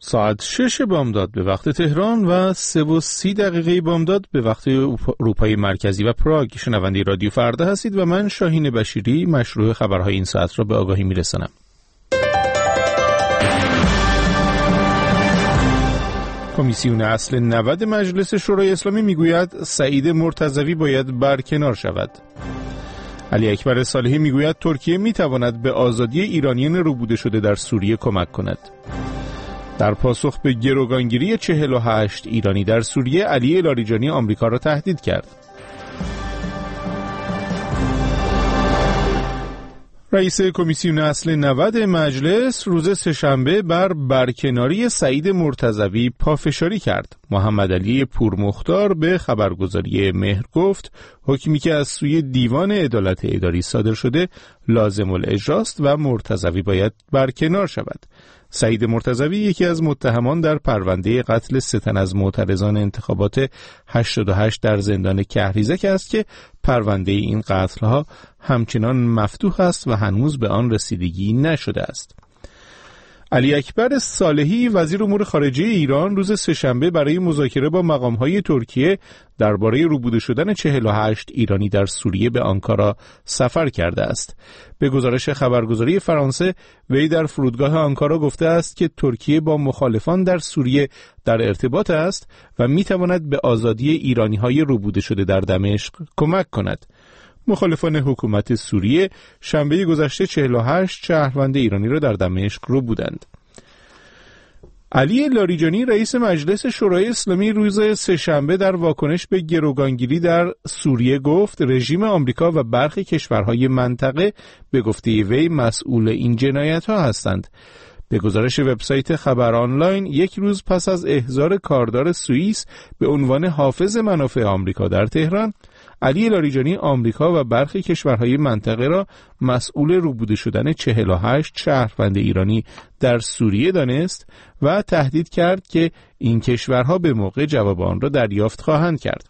ساعت 6 بامداد به وقت تهران و 3:30 بامداد به وقت اروپای مرکزی و پراگ. شنونده رادیو فردا هستید و من شاهین بشیری مشروع خبرهای این ساعت را به آگاهی میرسانم. کمیسیون اصل 90 مجلس شورای اسلامی میگوید سعید مرتضوی باید برکنار شود. علی اکبر صالحی میگوید ترکیه میتواند به آزادی ایرانیان ربوده شده در سوریه کمک کند. در پاسخ به گروگانگیری 48 ایرانی در سوریه، علی لاریجانی آمریکا را تهدید کرد. رئیس کمیسیون اصل 90 مجلس روز سه‌شنبه بر برکناری سعید مرتضوی پافشاری کرد. محمد علی پورمختار به خبرگزاری مهر گفت حکمی که از سوی دیوان عدالت اداری صادر شده لازم الاجراست و مرتضوی باید برکنار شود. سعید مرتضوی یکی از متهمان در پرونده قتل 3 تن از معترضان انتخابات 88 در زندان کهریزک است که پرونده این قتل‌ها همچنان مفتوح است و هنوز به آن رسیدگی نشده است. علی اکبر صالحی وزیر امور خارجه ایران روز سه‌شنبه برای مذاکره با مقام‌های ترکیه درباره ربوده شدن 48 ایرانی در سوریه به آنکارا سفر کرده است. به گزارش خبرگزاری فرانسه، وی در فرودگاه آنکارا گفته است که ترکیه با مخالفان در سوریه در ارتباط است و می‌تواند به آزادی ایرانی‌های ربوده شده در دمشق کمک کند. مخالفان حکومت سوریه شنبه گذشته 48 شهروند ایرانی را در دمشق رو بودند. علی لاریجانی رئیس مجلس شورای اسلامی روز سه‌شنبه در واکنش به گروگانگیری در سوریه گفت رژیم آمریکا و برخی کشورهای منطقه به گفته وی مسئول این جنایت‌ها هستند. به گزارش وبسایت خبر آنلاین، یک روز پس از احضار کاردار سوئیس به عنوان حافظ منافع آمریکا در تهران، علی لاریجانی آمریکا و برخی کشورهای منطقه را مسئول ربوده شدن 48 شهروند ایرانی در سوریه دانست و تهدید کرد که این کشورها به موقع جواب آن را دریافت خواهند کرد.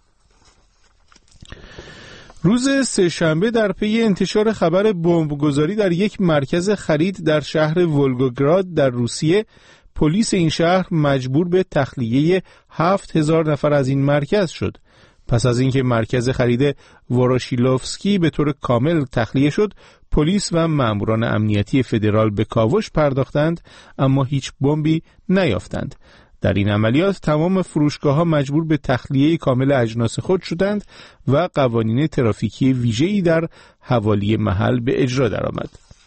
روز سه‌شنبه در پی انتشار خبر بمبگذاری در یک مرکز خرید در شهر ولگوگراد در روسیه، پلیس این شهر مجبور به تخلیه 7000 نفر از این مرکز شد. پس از اینکه مرکز خرید وروشیلوفسکی به طور کامل تخلیه شد، پلیس و ماموران امنیتی فدرال به کاوش پرداختند اما هیچ بمبی نیافتند. در این عملیات تمام فروشگاه‌ها مجبور به تخلیه کامل اجناس خود شدند و قوانین ترافیکی ویژه‌ای در حوالی محل به اجرا درآمد.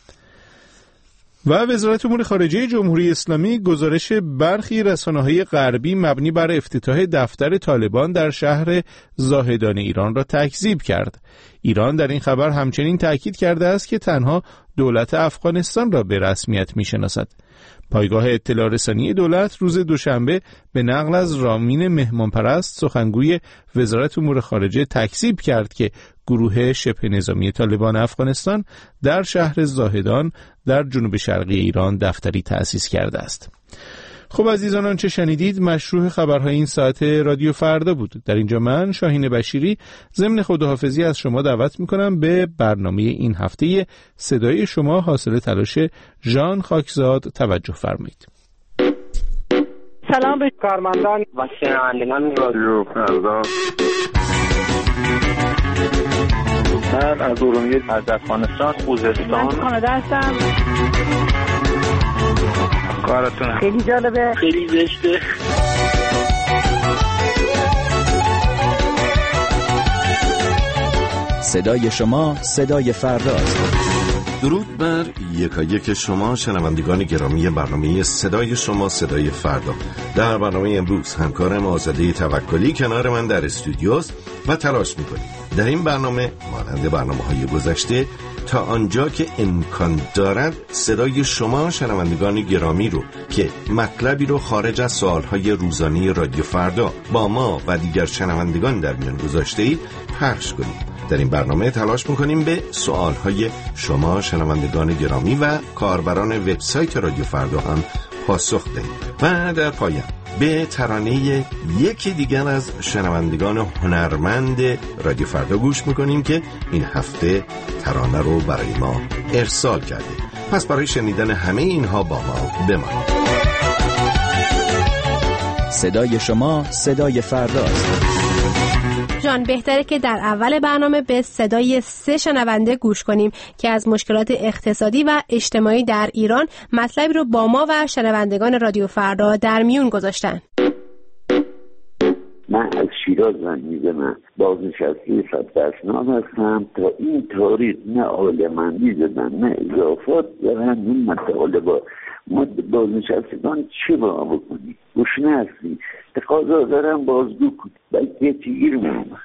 و وزارت امور خارجه جمهوری اسلامی گزارش برخی رسانه‌های غربی مبنی بر افتتاح دفتر طالبان در شهر زاهدان ایران را تکذیب کرد. ایران در این خبر همچنین تأکید کرده است که تنها دولت افغانستان را به رسمیت می‌شناسد. پایگاه اطلاع رسانی دولت روز دوشنبه به نقل از رامین مهمانپرست سخنگوی وزارت امور خارجه تکذیب کرد که گروه شبه نظامی طالبان افغانستان در شهر زاهدان در جنوب شرقی ایران دفتری تأسیس کرده است. خب عزیزان، آنچه شنیدید مشروع خبرهای این ساعت رادیو فردا بود. در اینجا من شاهین بشیری ضمن خداحافظی از شما دعوت میکنم به برنامه این هفته صدای شما حاصل تلاش ژان خاکزاد توجه فرمایید. سلام به کارمندان و شنوندگان رادیو فردا. من از ارومیه از افغانستان خوزستان من کانادا هستم. کارتون خیلی جالبه، خیلی زشته. صدای شما صدای فرداست. درود بر یکایک شما شنوندگان گرامی برنامه صدای شما صدای فردا. در برنامه امروز همکارم آزاده توکلی کنار من در استودیوست و تلاش میکنیم در این برنامه مانند برنامه‌های گذشته تا آنجا که امکان دارد صدای شما شنوندگان گرامی رو که مطلبی رو خارج از سوالهای روزانه رادیو فردا با ما و دیگر شنوندگان در میان گذاشته‌اید پخش کنیم. در این برنامه تلاش میکنیم به سوالهای شما شنوندگان گرامی و کاربران وبسایت رادیو فردا هم پاسخ دهیم و در پایان به ترانه یکی دیگر از شنوندگان هنرمند رادیو فردا گوش میکنیم که این هفته ترانه رو برای ما ارسال کرده. پس برای شنیدن همه اینها با ما بمانید. صدای شما صدای فرداست. جان، بهتره که در اول برنامه به صدای 3 شنونده گوش کنیم که از مشکلات اقتصادی و اجتماعی در ایران مطلبی رو با ما و شنوندگان رادیو فردا در میون گذاشتن. من از شیراز زنگ میزنم، بازنشسته صدبشنام هستم. تا این تاریخ نه عالمندی زدن نه اضافات دارن، این مطالبا ما بازنشستگان چه با بکنیم؟ گوشنه هستیم، تقاضا دارم بازگو کنیم، بلکه چگیر میمونم.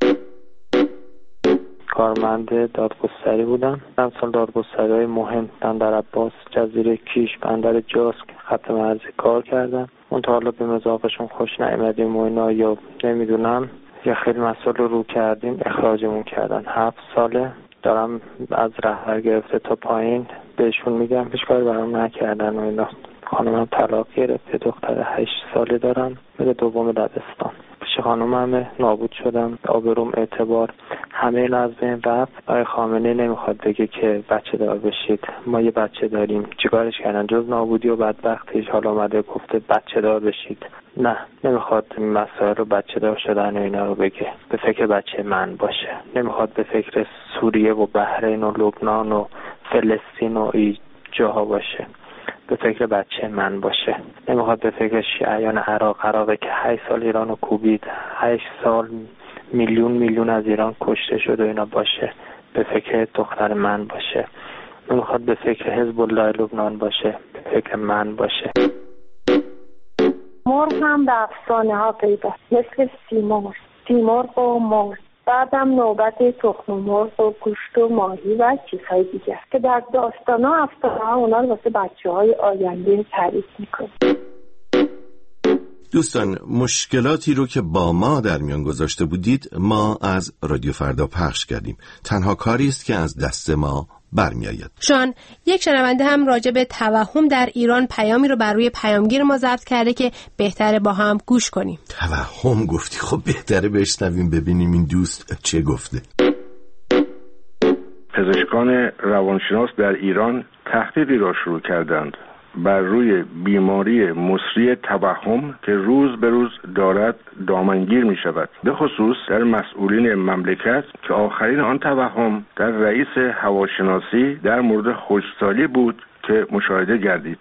کارمند دادگستری بودم. امثال دادگستری‌های مهم بندر عباس، جزیره کیش، بندر جاسک، خط مرزی کار کردم. اون تا حالا به مذاقشون خوش نیامدیم و اینا، یا نمیدونم یا خیلی مسائل رو کردیم اخراجمون کردن. 7 ساله دارم از رهبر گرفته تا پایین بهشون میگم هیچ کاری برام نکردن و اینا. خانمم طلاق گرفته، دختر 8 ساله دارم، میره دوم دبستان. پیش خانمم نابود شدم، آبروم، اعتبار، همه این از بین رفت. آقای خامنه‌ای نمیخواد بگه که بچه دار بشید، ما یه بچه داریم. چیکارش کردن جز نابودی و بدبختیش؟ حالا اومده گفته بچه دار بشید. نه، نمیخواد این مسائل رو بچه دار شدن و اینا رو بگه، به فکر بچه من باشه. نمیخواد به فکر سوریه و بحرین و لبنان و فلسطین و این جاها باشه، به فکر بچه من باشه. نمیخواد به فکر شیعیان عراقی که 8 سال ایران رو کوبید، 8 سال میلیون از ایران کشته شد و اینا باشه، به فکر دختر من باشه. نمیخواد به فکر حزب الله لبنان باشه، به فکر من باشه. مرغ هم به افسانه ها پیدا، مثل سیمرغ و مرغ. بعدم نوبت تخم مرغ و گوشت و ماهی و چیزهای دیگه که در افسانه ها اونا رو واسه بچه‌های آینده تعریف میکنه. دوستان، مشکلاتی رو که با ما در میان گذاشته بودید ما از رادیو فردا پخش کردیم. تنها کاری است که از دست ما برمیآید. شان، یک شنونده هم راجع به توهم در ایران پیامی رو بر روی پیامگیر ما ضبط کرده که بهتره با هم گوش کنیم. توهم گفتی؟ خب بهتره بشنویم ببینیم این دوست چه گفته. پزشکان روانشناس در ایران تحقیقی را شروع کردند بر روی بیماری مصری توهم که روز به روز دارد دامنگیر می شود، به خصوص در مسئولین مملکت که آخرین آن توهم در رئیس هواشناسی در مورد خشکسالی بود که مشاهده گردید.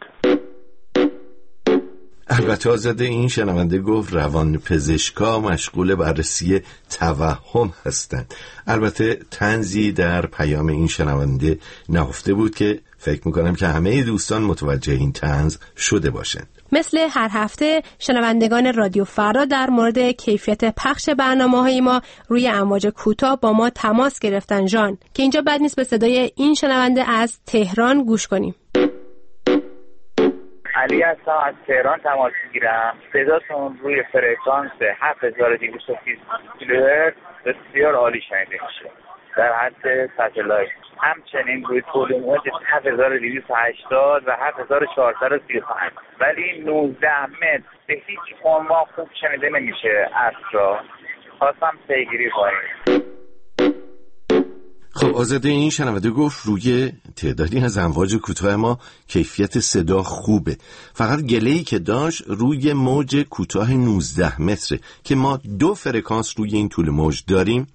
البته آزاده این شنونده گفت روان پزشکا مشغول بررسی توهم هستند. البته طنزی در پیام این شنونده نهفته بود که فکر میکنم که همه دوستان متوجه این طنز شده باشند. مثل هر هفته شنوندگان رادیو فردا در مورد کیفیت پخش برنامه‌های ما روی امواج کوتاه با ما تماس گرفتن. جان، که اینجا بد نیست به صدای این شنونده از تهران گوش کنیم. علی هستم، از تهران تماس میگیرم. صداتون روی فرکانس 7230 کیلوهرتز بسیار عالی شنیده میشه در حد ساتلایت. همچنین روی طول موج 7280 و 7435، ولی 19 متر به هیچ عنوان خوب شنیده نمیشه. اصلا خواستم پیگیری کنیم. خب آزاده این شنونده گفت روی تعدادی از امواج کوتاه ما کیفیت صدا خوبه، فقط گله‌ای که داشت روی موج کوتاه 19 متره که ما 2 فرکانس روی این طول موج داریم،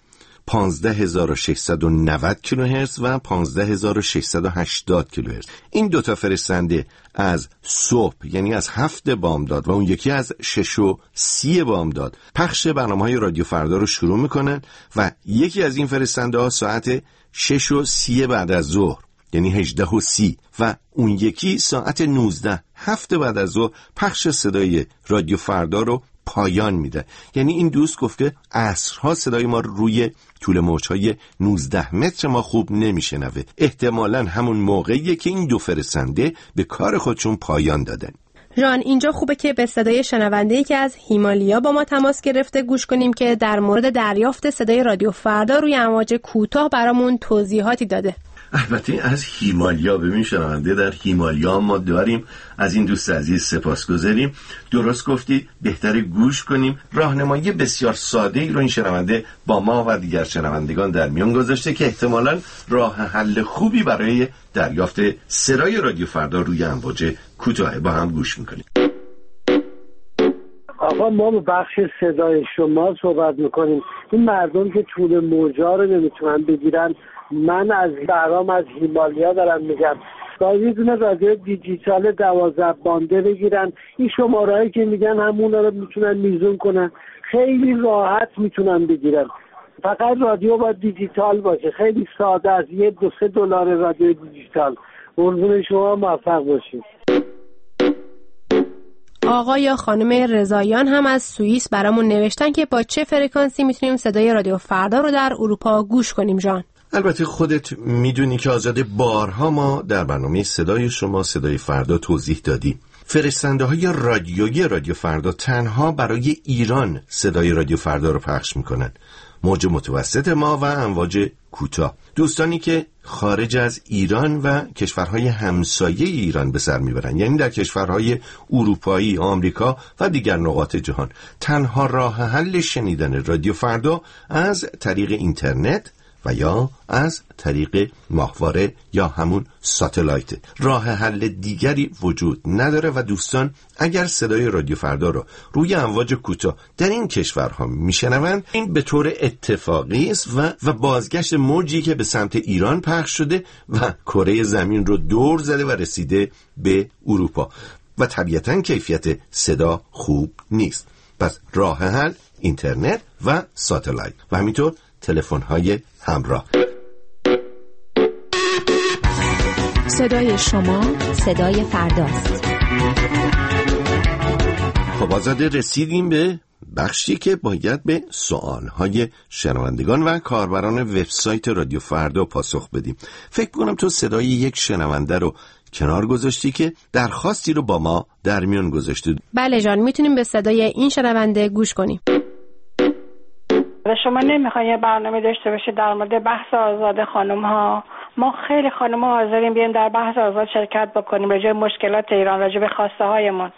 15690 کیلوهرتز و 15680 کیلوهرتز. این دوتا فرستنده از صبح یعنی از 7 بامداد و اون یکی از 6:30 بامداد پخش برنامه‌های رادیو فردا رو شروع میکنن و یکی از این فرستنده ها ساعت 6:30 بعد از ظهر یعنی 18:30 و اون یکی ساعت 19 7 بعد از ظهر پخش صدای رادیو فردا رو پایان میده. یعنی این دوست گفت که عصرها صدای ما روی طول موجهای 19 متر ما خوب نمیشنوه. احتمالاً همون موقعیه که این 2 فرستنده به کار خودشون پایان دادن. جان، اینجا خوبه که به صدای شنونده‌ای که از هیمالیا با ما تماس گرفته گوش کنیم که در مورد دریافت صدای رادیو فردا روی امواج کوتاه برامون توضیحاتی داده. البته از هیمالیا، ببین شنونده در هیمالیا ما داریم. از این دوست عزیز سپاسگزاریم. درست گفتی، بهتره گوش کنیم. راهنمایی بسیار ساده ای رو این شنونده با ما و دیگر شنوندگان در میان گذاشته که احتمالاً راه حل خوبی برای دریافت صدای رادیو فردا روی امواج کوتاه. با هم گوش میکنیم. آقا ما به بخش صدای شما صحبت میکنیم. این مردم که طول موجا رو نمیتونن بگیرن، من از برام از هیمالیا دارم میگم یه دونه رادیو دیجیتال 12 بانده بگیرن. این شمارهایی که میگن همونا رو میتونن میزون کنن، خیلی راحت میتونن بگیرن. فقط رادیو باید دیجیتال باشه، خیلی ساده است. $2-3 رادیو دیجیتال. قربون شما، موفق باشید. آقا یا خانم رضاییان هم از سوئیس برامون نوشتن که با چه فرکانسی میتونیم صدای رادیو فردا رو در اروپا گوش کنیم. جان البته خودت میدونی که آزاده، بارها ما در برنامه صدای شما صدای فردا توضیح دادیم فرستنده های رادیویی رادیو فردا تنها برای ایران صدای رادیو فردا رو پخش میکنن. موج متوسط ما و امواج کوتاه. دوستانی که خارج از ایران و کشورهای همسایه ایران به سر میبرن، یعنی در کشورهای اروپایی، آمریکا و دیگر نقاط جهان، تنها راه حل شنیدن رادیو فردا از طریق اینترنت و یا از طریق ماهواره یا همون ساتلایت. راه حل دیگری وجود نداره و دوستان اگر صدای رادیو فردا رو روی امواج کوتاه در این کشورها میشنوند، این به طور اتفاقی است و بازگشت موجی که به سمت ایران پخش شده و کره زمین رو دور زده و رسیده به اروپا و طبیعتاً کیفیت صدا خوب نیست. پس راه حل اینترنت و ساتلایت و همینطور تلفن‌های همراه. صدای شما صدای فرداست. خب آزاده، رسیدیم به بخشی که باید به سوالهای شنوندگان و کاربران وبسایت رادیو فردا پاسخ بدیم. فکر کنم تو صدای یک شنونده رو کنار گذاشتی که درخواستی رو با ما در میان گذاشته. بله جان، میتونیم به صدای این شنونده گوش کنیم. شما نمیخواین یه برنامه داشته باشید در مورد بحث آزاد خانم ها؟ ما خیلی خانم ها حاضریم بیایم در بحث آزاد شرکت بکنیم راجع به مشکلات ایران، راجع به خواسته هایمون.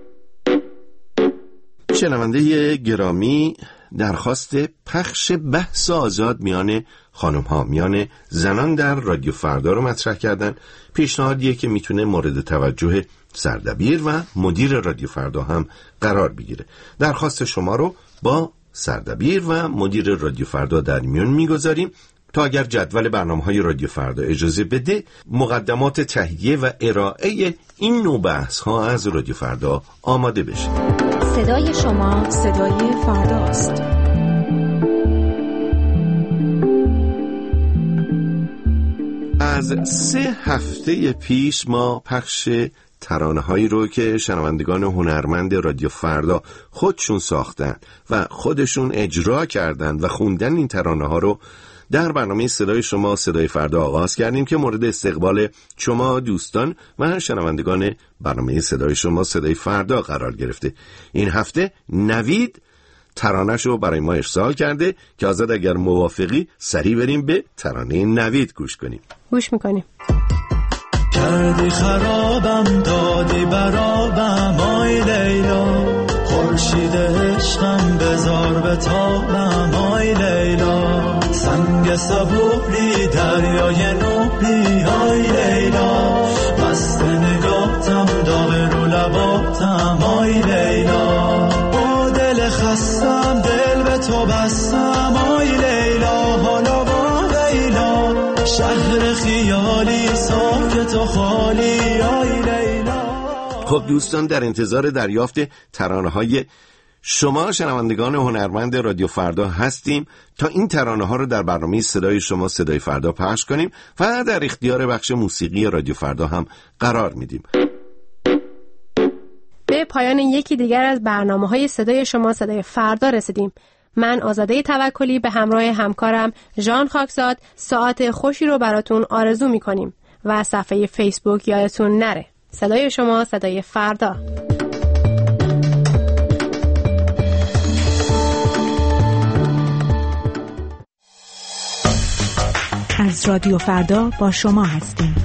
شنونده گرامی درخواست پخش بحث آزاد میان خانم ها، میان زنان در رادیو فردا رو مطرح کردن. پیشنهادیه که میتونه مورد توجه سردبیر و مدیر رادیو فردا هم قرار بگیره. درخواست شما رو با سردبیر و مدیر رادیو فردا در میون میگذاریم تا اگر جدول برنامه‌های رادیو فردا اجازه بده مقدمات تهیه و ارائه این نوع بحث‌ها از رادیو فردا آماده بشه. صدای شما صدای فرداست. از 3 هفته پیش ما پخش ترانه‌هایی رو که شنوندگان هنرمند رادیو فردا خودشون ساختن و خودشون اجرا کردن و خوندن این ترانه‌ها رو در برنامه صدای شما صدای فردا آغاز کردیم که مورد استقبال شما دوستان و شنوندگان برنامه صدای شما صدای فردا قرار گرفته. این هفته نوید ترانه‌شو رو برای ما ارسال کرده که آزاد اگر موافقی سریع بریم به ترانه نوید گوش کنیم. گوش میکنیم. کردی خرابم دادی برابم آی لیلا، خورشید عشقم بزار به تابم آی لیلا، سنگ صبوری دریای نوبی آی لیلا، مست نگاهتم داغ رو لباتم آی لیلا، با دل خستم دل به تو بستم آی لیلا، حالا با لیلا شهر خیالی ساکت و خالی آی لیلا. خب دوستان، در انتظار دریافت ترانه‌های شما شنوندگان هنرمند رادیو فردا هستیم تا این ترانه‌ها رو در برنامه صدای شما صدای فردا پخش کنیم و در اختیار بخش موسیقی رادیو فردا هم قرار میدیم. به پایان یکی دیگر از برنامه‌های صدای شما صدای فردا رسیدیم. من آزاده توکلی به همراه همکارم ژان خاکزاد ساعت خوشی رو براتون آرزو می‌کنیم و صفحه فیسبوک یادتون نره. صدای شما صدای فردا. از رادیو فردا با شما هستیم.